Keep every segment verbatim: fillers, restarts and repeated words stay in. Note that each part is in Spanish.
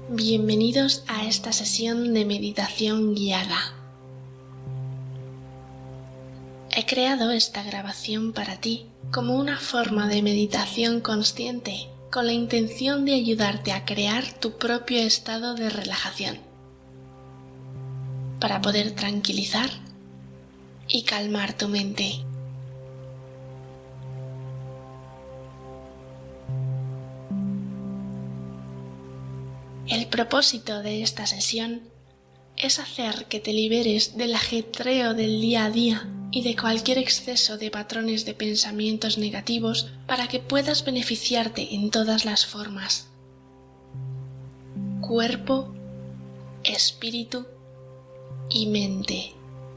Bienvenidos a esta sesión de meditación guiada. He creado esta grabación para ti como una forma de meditación consciente con la intención de ayudarte a crear tu propio estado de relajación para poder tranquilizar y calmar tu mente. El propósito de esta sesión es hacer que te liberes del ajetreo del día a día y de cualquier exceso de patrones de pensamientos negativos para que puedas beneficiarte en todas las formas: cuerpo, espíritu y mente.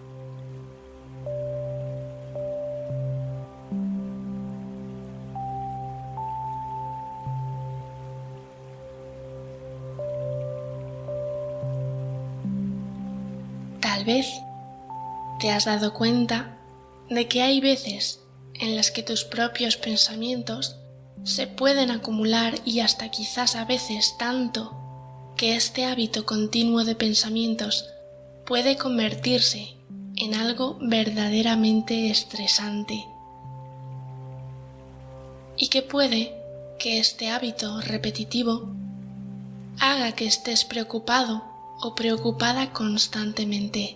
Tal vez te has dado cuenta de que hay veces en las que tus propios pensamientos se pueden acumular y hasta quizás a veces tanto que este hábito continuo de pensamientos puede convertirse en algo verdaderamente estresante, y que puede que este hábito repetitivo haga que estés preocupado o preocupada constantemente.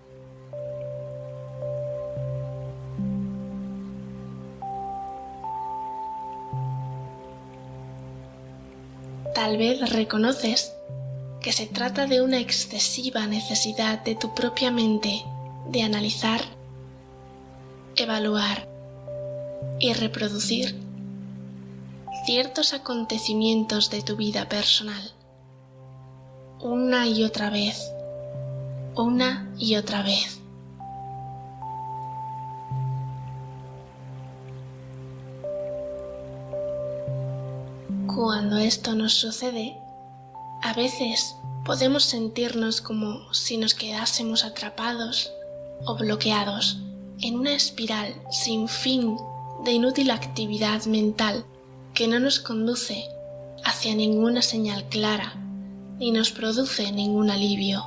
Tal vez reconoces que se trata de una excesiva necesidad de tu propia mente de analizar, evaluar y reproducir ciertos acontecimientos de tu vida personal, una y otra vez, una y otra vez. Cuando esto nos sucede, a veces podemos sentirnos como si nos quedásemos atrapados o bloqueados en una espiral sin fin de inútil actividad mental que no nos conduce hacia ninguna señal clara ni nos produce ningún alivio.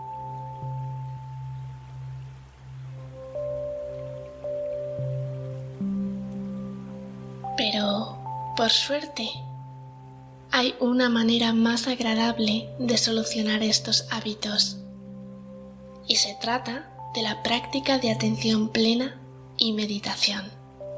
Pero, por suerte, hay una manera más agradable de solucionar estos hábitos, y se trata de la práctica de atención plena y meditación.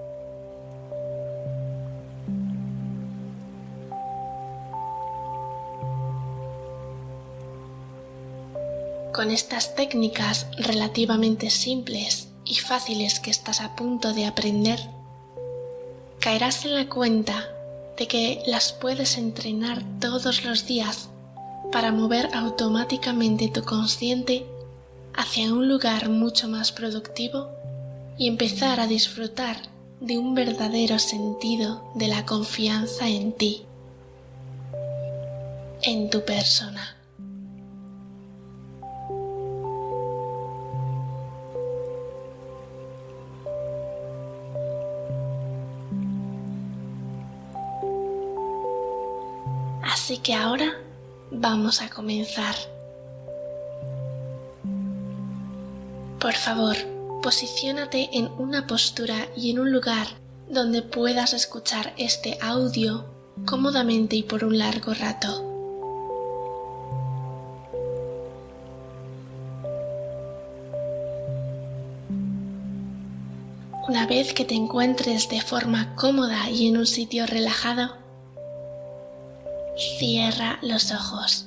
Con estas técnicas relativamente simples y fáciles que estás a punto de aprender, caerás en la cuenta de que las puedes entrenar todos los días para mover automáticamente tu consciente hacia un lugar mucho más productivo y empezar a disfrutar de un verdadero sentido de la confianza en ti, en tu persona. Así que ahora vamos a comenzar. Por favor, posiciónate en una postura y en un lugar donde puedas escuchar este audio cómodamente y por un largo rato. Una vez que te encuentres de forma cómoda y en un sitio relajado, cierra los ojos.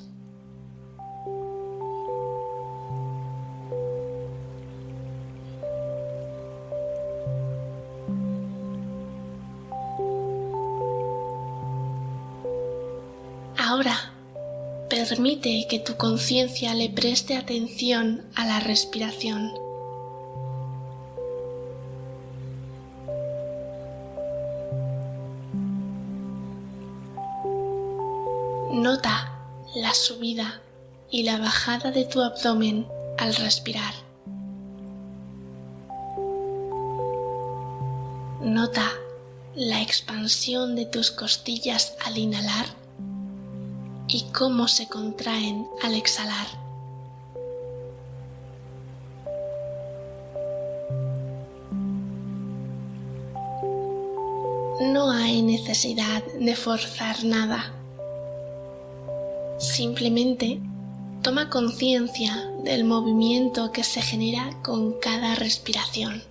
Ahora, permite que tu conciencia le preste atención a la respiración. Nota la subida y la bajada de tu abdomen al respirar. Nota la expansión de tus costillas al inhalar y cómo se contraen al exhalar. No hay necesidad de forzar nada. Simplemente toma conciencia del movimiento que se genera con cada respiración.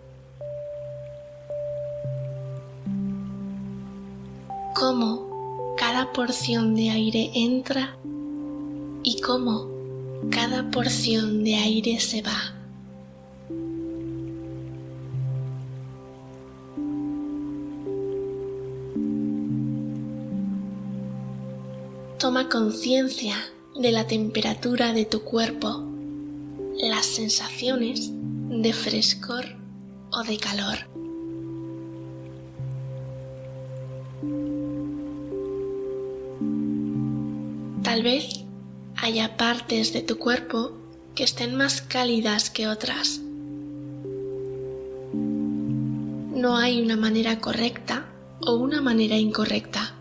Cómo cada porción de aire entra y cómo cada porción de aire se va. Toma conciencia de la temperatura de tu cuerpo, las sensaciones de frescor o de calor. Tal vez haya partes de tu cuerpo que estén más cálidas que otras. No hay una manera correcta o una manera incorrecta.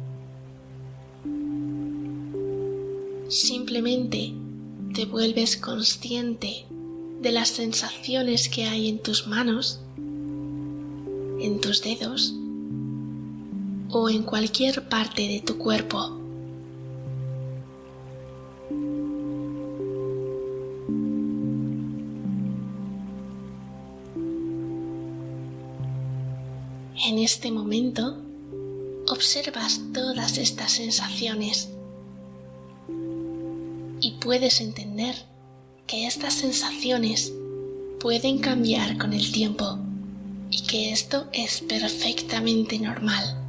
Simplemente te vuelves consciente de las sensaciones que hay en tus manos, en tus dedos o en cualquier parte de tu cuerpo. En este momento, observas todas estas sensaciones y puedes entender que estas sensaciones pueden cambiar con el tiempo y que esto es perfectamente normal.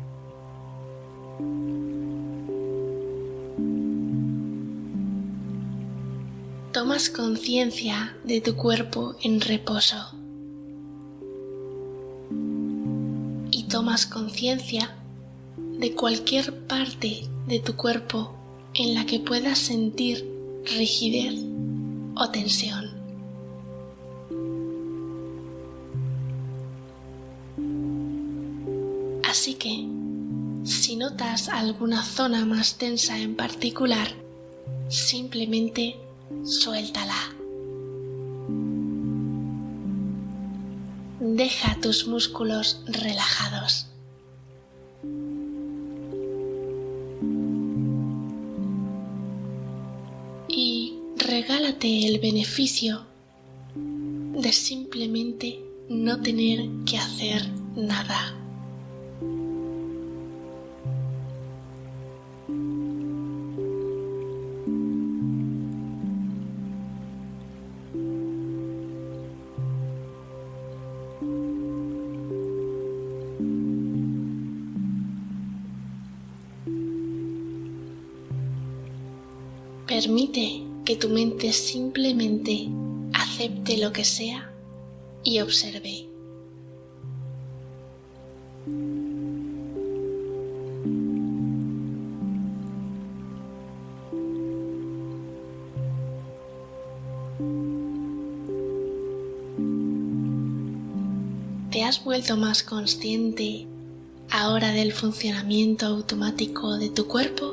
Tomas conciencia de tu cuerpo en reposo y tomas conciencia de cualquier parte de tu cuerpo en la que puedas sentir rigidez o tensión. Así que, si notas alguna zona más tensa en particular, simplemente suéltala. Deja tus músculos relajados. Y regálate el beneficio de simplemente no tener que hacer nada. Permite que tu mente simplemente acepte lo que sea y observe. ¿Te has vuelto más consciente ahora del funcionamiento automático de tu cuerpo?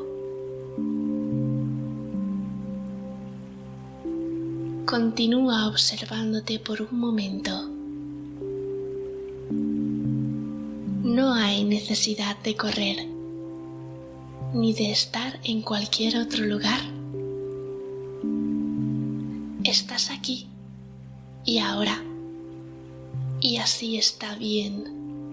Continúa observándote por un momento. No hay necesidad de correr, ni de estar en cualquier otro lugar. Estás aquí y ahora, y así está bien.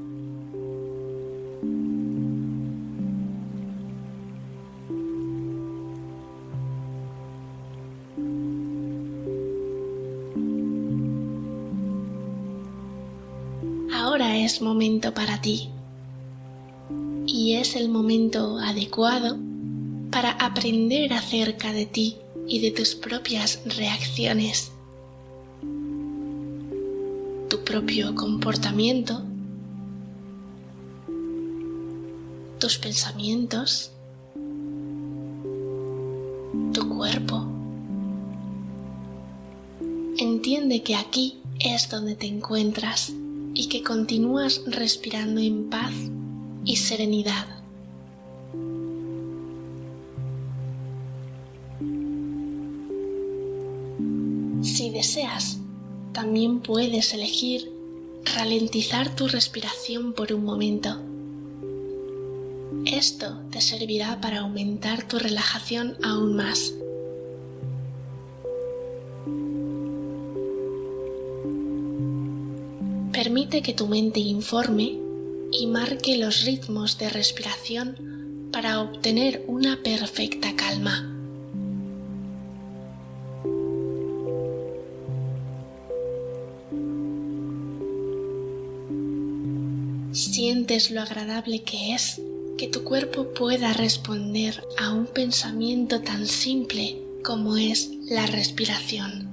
Ahora es momento para ti y es el momento adecuado para aprender acerca de ti y de tus propias reacciones, tu propio comportamiento, tus pensamientos, tu cuerpo. Entiende que aquí es donde te encuentras y que continúas respirando en paz y serenidad. Si deseas, también puedes elegir ralentizar tu respiración por un momento. Esto te servirá para aumentar tu relajación aún más. Permite que tu mente informe y marque los ritmos de respiración para obtener una perfecta calma. Sientes lo agradable que es que tu cuerpo pueda responder a un pensamiento tan simple como es la respiración.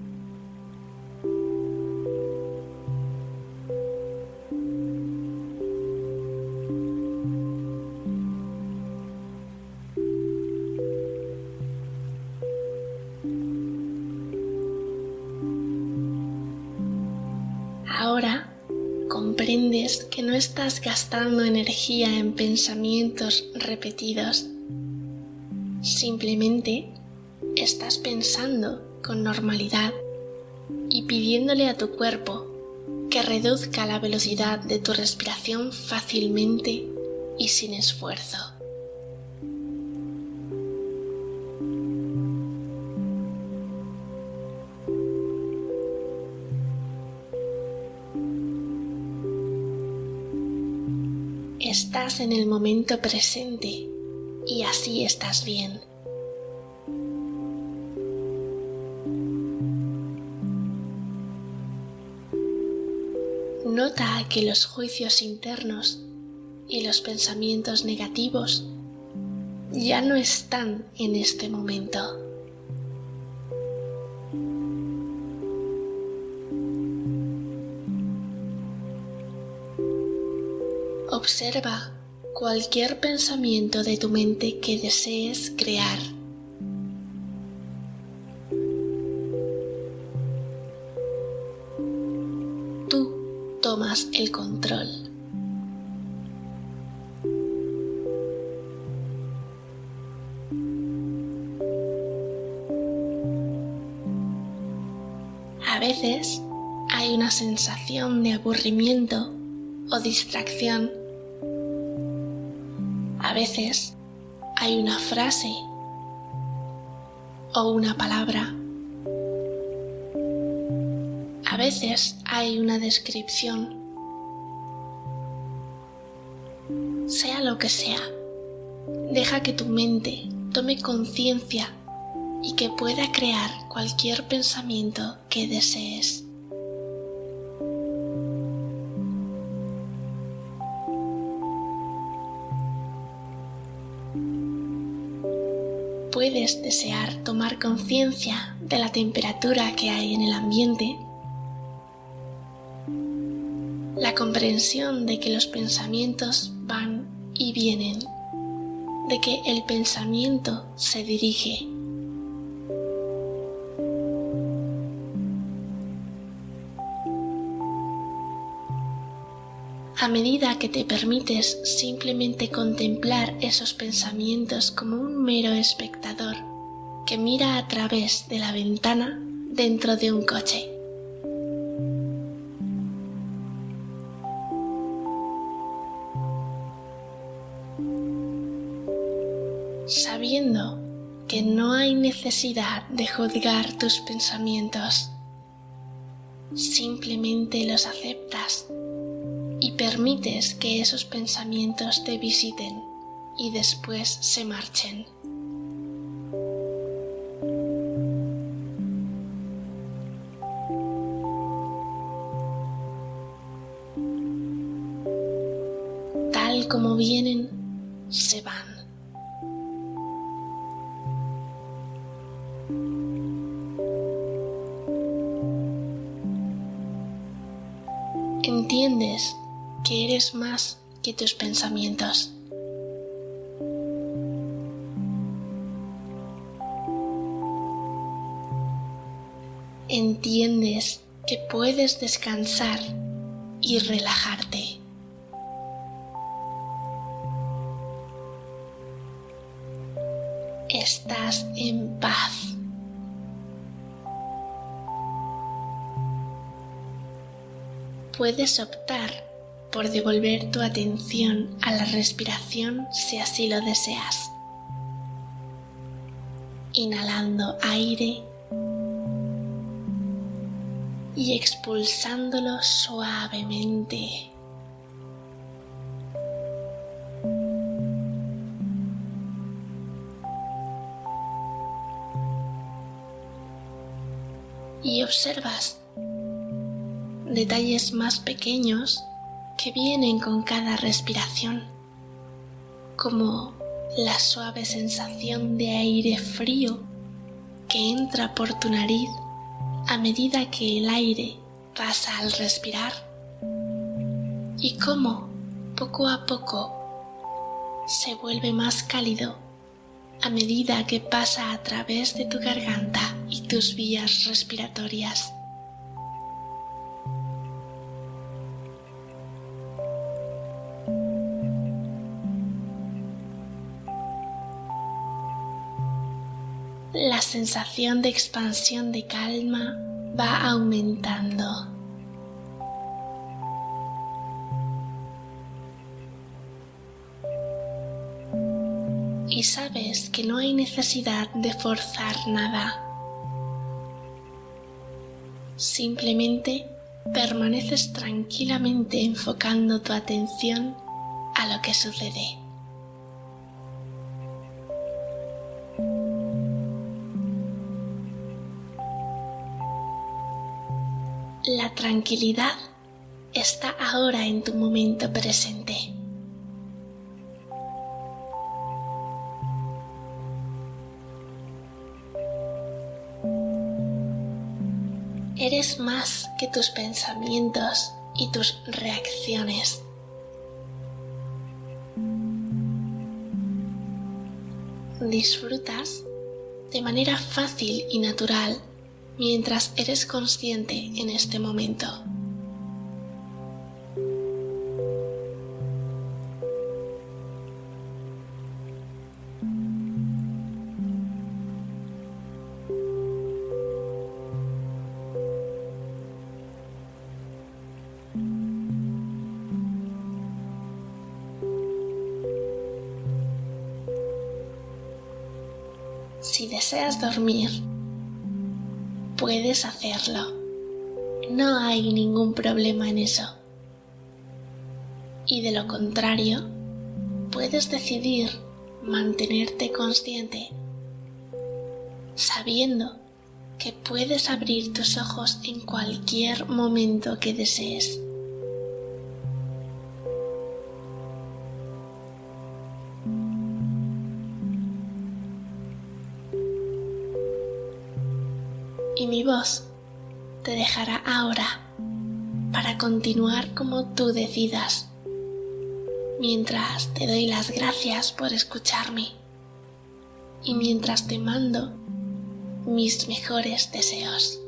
Ahora comprendes que no estás gastando energía en pensamientos repetidos. Simplemente estás pensando con normalidad y pidiéndole a tu cuerpo que reduzca la velocidad de tu respiración fácilmente y sin esfuerzo. Estás en el momento presente y así estás bien. Nota que los juicios internos y los pensamientos negativos ya no están en este momento. Observa cualquier pensamiento de tu mente que desees crear. Tú tomas el control. A veces hay una sensación de aburrimiento o distracción. A veces hay una frase o una palabra. A veces hay una descripción. Sea lo que sea, deja que tu mente tome conciencia y que pueda crear cualquier pensamiento que desees. Puedes desear tomar conciencia de la temperatura que hay en el ambiente, la comprensión de que los pensamientos van y vienen, de que el pensamiento se dirige. A medida que te permites simplemente contemplar esos pensamientos como un mero espectador que mira a través de la ventana dentro de un coche. Sabiendo que no hay necesidad de juzgar tus pensamientos, simplemente los aceptas y permites que esos pensamientos te visiten y después se marchen. Tal como vienen, se van. Entiendes que eres más que tus pensamientos. Entiendes que puedes descansar y relajarte. Estás en paz. puedes optar por devolver tu atención a la respiración si así lo deseas. Inhalando aire y expulsándolo suavemente. Y observas detalles más pequeños que vienen con cada respiración, como la suave sensación de aire frío que entra por tu nariz a medida que el aire pasa al respirar, y cómo poco a poco se vuelve más cálido a medida que pasa a través de tu garganta y tus vías respiratorias. La sensación de expansión de calma va aumentando. Y sabes que no hay necesidad de forzar nada. Simplemente permaneces tranquilamente enfocando tu atención a lo que sucede. La tranquilidad está ahora en tu momento presente. Eres más que tus pensamientos y tus reacciones. Disfrutas de manera fácil y natural mientras eres consciente en este momento. Si deseas dormir, puedes hacerlo. No hay ningún problema en eso. Y de lo contrario, puedes decidir mantenerte consciente, sabiendo que puedes abrir tus ojos en cualquier momento que desees. Y mi voz te dejará ahora para continuar como tú decidas, mientras te doy las gracias por escucharme y mientras te mando mis mejores deseos.